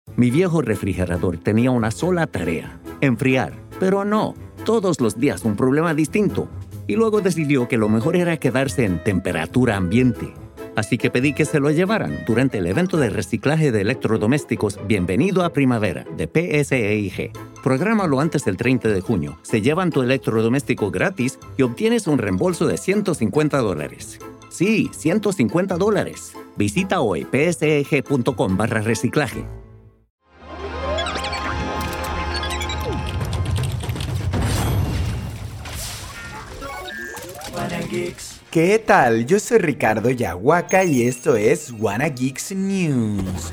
Mi viejo refrigerador tenía una sola tarea: enfriar. Pero no, todos los días un problema distinto. Y luego decidió que lo mejor era quedarse en temperatura ambiente. Así que pedí que se lo llevaran durante el evento de reciclaje de electrodomésticos Bienvenido a Primavera de PSEIG. Prográmalo antes del 30 de junio. Se llevan tu electrodoméstico gratis y obtienes un reembolso de $150. Sí, $150. Visita hoy pseg.com/reciclaje. ¿Qué tal? Yo soy Ricardo Yahuaca y esto es Wanna Geeks News.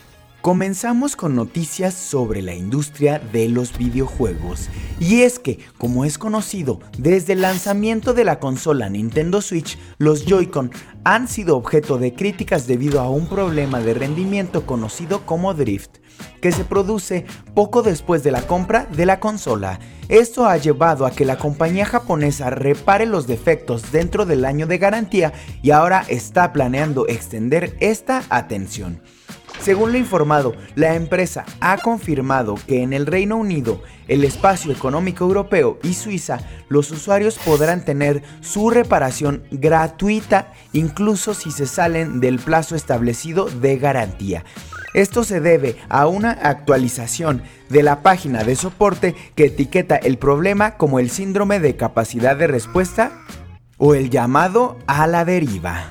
Comenzamos con noticias sobre la industria de los videojuegos. Y es que, como es conocido, desde el lanzamiento de la consola Nintendo Switch, los Joy-Con han sido objeto de críticas debido a un problema de rendimiento conocido como drift, que se produce poco después de la compra de la consola. Esto ha llevado a que la compañía japonesa repare los defectos dentro del año de garantía y ahora está planeando extender esta atención. Según lo informado, la empresa ha confirmado que en el Reino Unido, el Espacio Económico Europeo y Suiza, los usuarios podrán tener su reparación gratuita incluso si se salen del plazo establecido de garantía. Esto se debe a una actualización de la página de soporte que etiqueta el problema como el síndrome de capacidad de respuesta o el llamado a la deriva.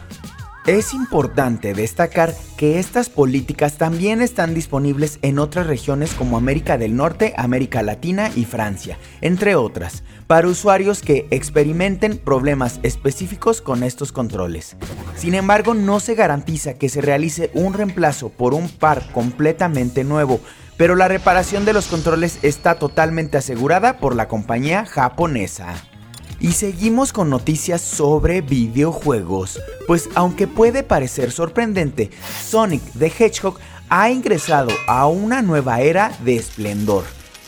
Es importante destacar que estas políticas también están disponibles en otras regiones como América del Norte, América Latina y Francia, entre otras, para usuarios que experimenten problemas específicos con estos controles. Sin embargo, no se garantiza que se realice un reemplazo por un par completamente nuevo, pero la reparación de los controles está totalmente asegurada por la compañía japonesa. Y seguimos con noticias sobre videojuegos, pues aunque puede parecer sorprendente, Sonic the Hedgehog ha ingresado a una nueva era de esplendor,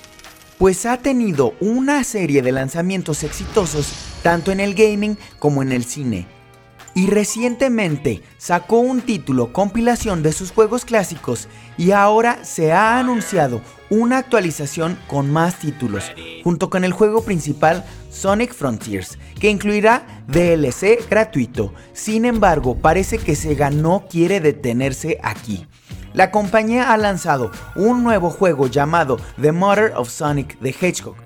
pues ha tenido una serie de lanzamientos exitosos tanto en el gaming como en el cine. Y recientemente sacó un título compilación de sus juegos clásicos y ahora se ha anunciado una actualización con más títulos, junto con el juego principal Sonic Frontiers, que incluirá DLC gratuito. Sin embargo, parece que Sega no quiere detenerse aquí. La compañía ha lanzado un nuevo juego llamado The Mother of Sonic the Hedgehog,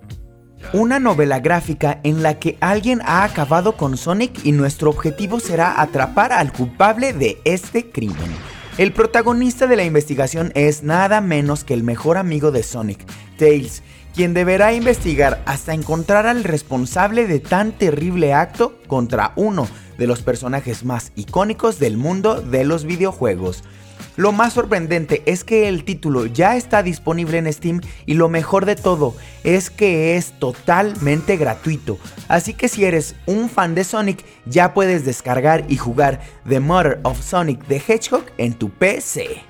una novela gráfica en la que alguien ha acabado con Sonic y nuestro objetivo será atrapar al culpable de este crimen. El protagonista de la investigación es nada menos que el mejor amigo de Sonic, Tails, quien deberá investigar hasta encontrar al responsable de tan terrible acto contra uno de los personajes más icónicos del mundo de los videojuegos. Lo más sorprendente es que el título ya está disponible en Steam y lo mejor de todo es que es totalmente gratuito. Así que si eres un fan de Sonic, ya puedes descargar y jugar The Mother of Sonic the Hedgehog en tu PC.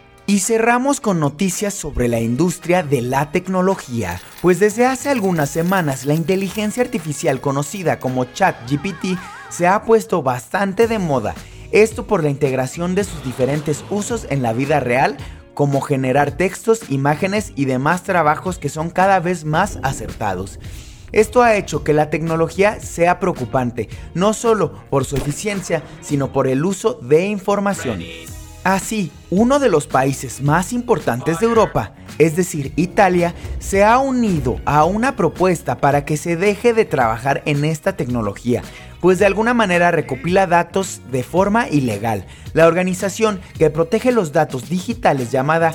Y cerramos con noticias sobre la industria de la tecnología, pues desde hace algunas semanas la inteligencia artificial conocida como ChatGPT se ha puesto bastante de moda. Esto por la integración de sus diferentes usos en la vida real, como generar textos, imágenes y demás trabajos que son cada vez más acertados. Esto ha hecho que la tecnología sea preocupante, no solo por su eficiencia, sino por el uso de información. Así, uno de los países más importantes de Europa, es decir, Italia, se ha unido a una propuesta para que se deje de trabajar en esta tecnología, pues de alguna manera recopila datos de forma ilegal. La organización que protege los datos digitales llamada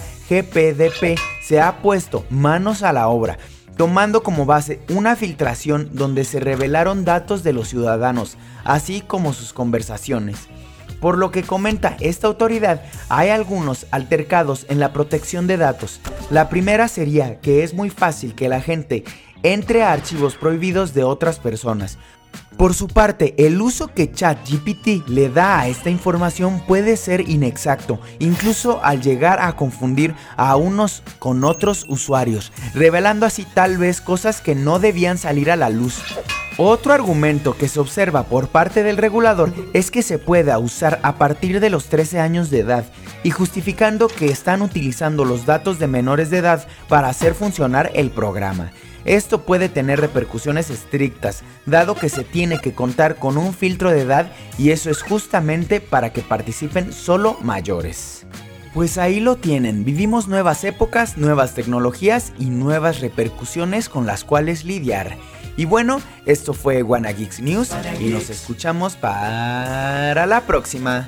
GPDP se ha puesto manos a la obra, tomando como base una filtración donde se revelaron datos de los ciudadanos, así como sus conversaciones. Por lo que comenta esta autoridad, hay algunos altercados en la protección de datos. La primera sería que es muy fácil que la gente entre a archivos prohibidos de otras personas, Por su parte, el uso que ChatGPT le da a esta información puede ser inexacto, incluso al llegar a confundir a unos con otros usuarios, revelando así tal vez cosas que no debían salir a la luz. Otro argumento que se observa por parte del regulador es que se pueda usar a partir de los 13 años de edad y justificando que están utilizando los datos de menores de edad para hacer funcionar el programa. Esto puede tener repercusiones estrictas, dado que se tiene que contar con un filtro de edad y eso es justamente para que participen solo mayores. Pues ahí lo tienen, vivimos nuevas épocas, nuevas tecnologías y nuevas repercusiones con las cuales lidiar. Y bueno, esto fue Wanna Geeks News y nos escuchamos para la próxima.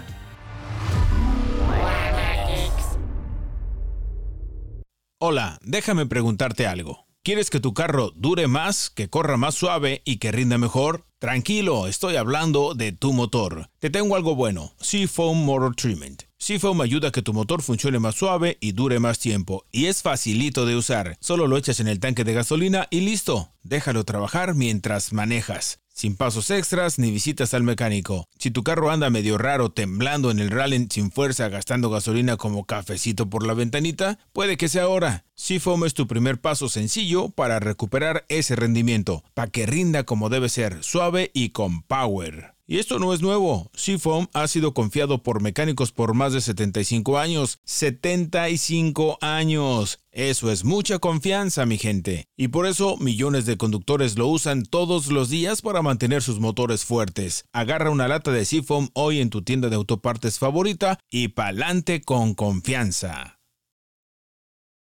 Hola, déjame preguntarte algo. ¿Quieres que tu carro dure más, que corra más suave y que rinda mejor? Tranquilo, estoy hablando de tu motor. Te tengo algo bueno, Seafoam Motor Treatment. Seafoam ayuda a que tu motor funcione más suave y dure más tiempo. Y es facilito de usar. Solo lo echas en el tanque de gasolina y listo. Déjalo trabajar mientras manejas. Sin pasos extras ni visitas al mecánico. Si tu carro anda medio raro, temblando en el rally sin fuerza, gastando gasolina como cafecito por la ventanita, puede que sea ahora. Seafoam es tu primer paso sencillo para recuperar ese rendimiento, para que rinda como debe ser, suave y con power. Y esto no es nuevo. Seafoam ha sido confiado por mecánicos por más de 75 años. ¡75 años! Eso es mucha confianza, mi gente. Y por eso millones de conductores lo usan todos los días para mantener sus motores fuertes. Agarra una lata de Seafoam hoy en tu tienda de autopartes favorita y pa'lante con confianza.